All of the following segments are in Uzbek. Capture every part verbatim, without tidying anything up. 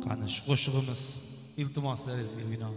Qani shu qo'shig'imiz iltimoslaringizga binoan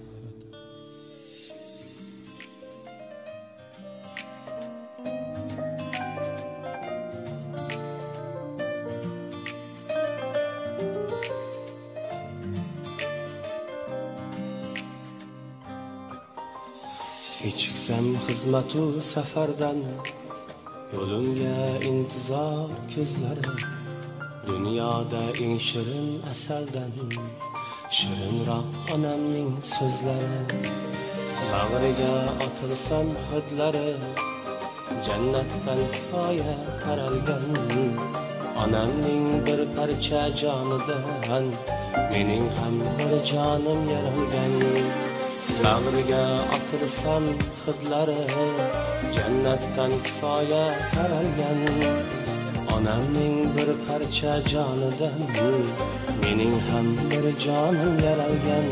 Kechiksam xizmatu safardan, yo'limga intizor ko'zlari, dunyoda eng shirin asaldan shirinroq onamning so'zlari. Bag'riga otilsam hidlari, jannatdan kifoya qaralgan. Onamning bir parcha jonidan mening ham bir jonim yaralgan. Bag'riga otilsam hidlari, jannatdan kifoya qaralgan. Onamning bir parcha jonidan mening ham bir jonim yaralgan.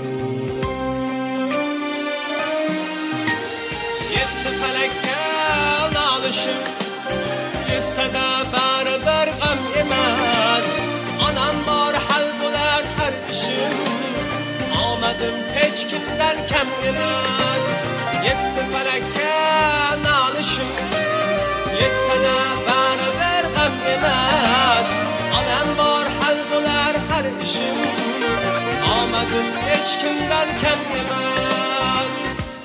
Yetti falakka nolishim, yetsada baribir g'am emas. Onam bor hal bo'lar har ishim, omadim hech kimdan kam emas. Yetti falakka nolishim, yetsada baribir g'am emas. Onam bor hal bo'lar har ishim, omadim hech kimdan kam emas.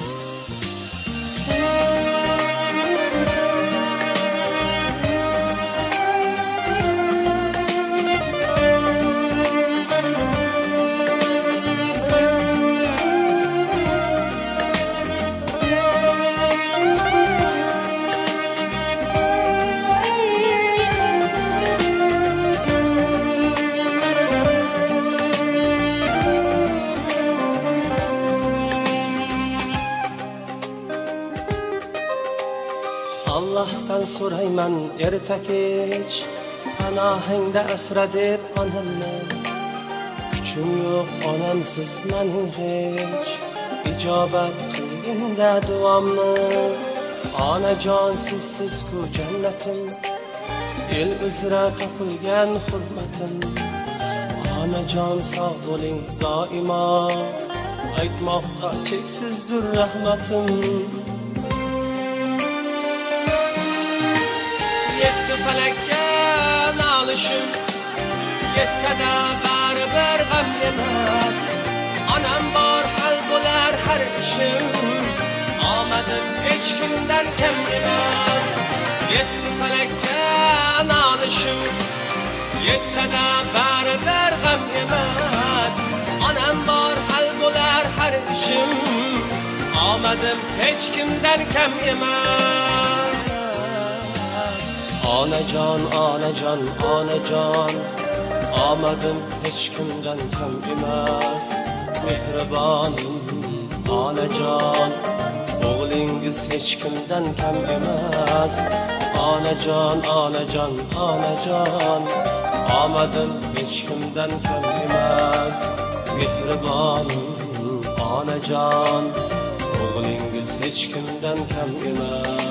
Allah'tan so'rayman erta kech, panohingda asra deb onamni. Kuchim yo'q onamsiz mening hech, ijobat qilganda duomni. Onajon sizsiz ku jannatim, el uzra topilgan hurmatim. Onajon sog' bo'ling doimo, aytmoqqa cheksizdir rahmatim. Yetti falakka nolishim, yetsada baribir g'am emas. Onam bor hal bo'lar har ishim, omadim hech kimdan kam emas. Yetti falakka nolishim, yetsada baribir g'am emas. Onam bor hal bo'lar har ishim, omadim hech kimdan kam emas. Onajon, onajon, onajon, omadim hech kimdan kam emas. Mehribonim onajon, o'g'lingiz hech kimdan kam emas. Onajon, onajon, onajon, omadim hech kimdan kam emas. Mehribonim onajon, o'g'lingiz hech kimdan kam emas.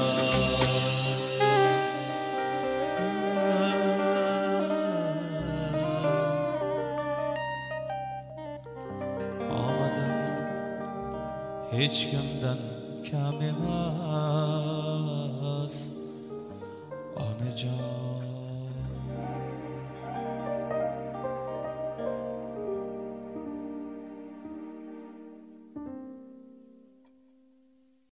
Hech kimdan kam emas.